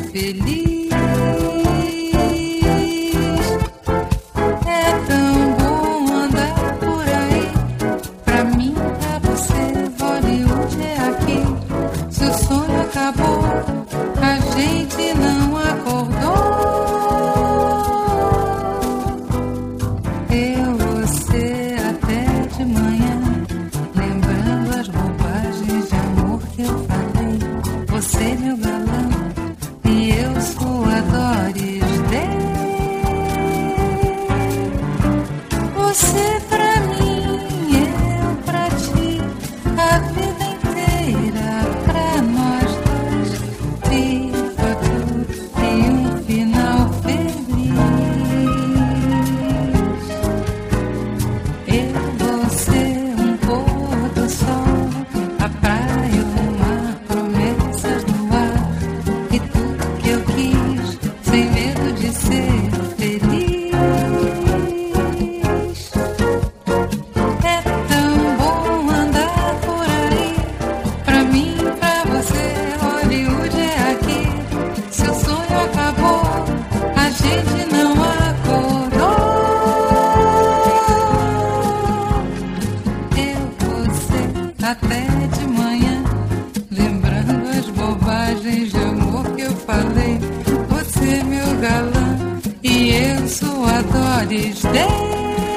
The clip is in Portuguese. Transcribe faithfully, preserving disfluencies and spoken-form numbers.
feliz. É tão bom andar por aí. Pra mim, pra você, Hollywood é aqui. Se o sonho acabou, a gente não acordou. Eu, você, até de manhã, lembrando as bobagens de amor que eu falei. Você, meu galã, e eu sou a Doris Day. Você pra mim, eu pra ti, a vida inteira pra nós dois. Viva tudo e um final feliz. Eu, você, um pôr do sol, a praia, o mar, promessas no ar. E tudo que eu quis, sem medo de ser feliz. É tão bom andar por aí. Pra mim, pra você, Hollywood é aqui. Se o sonho acabou, a gente não acordou. Eu, você, até de manhã, lembrando as bobagens de amor que eu falei. Você, meu galã, e eu sou a Doris Day.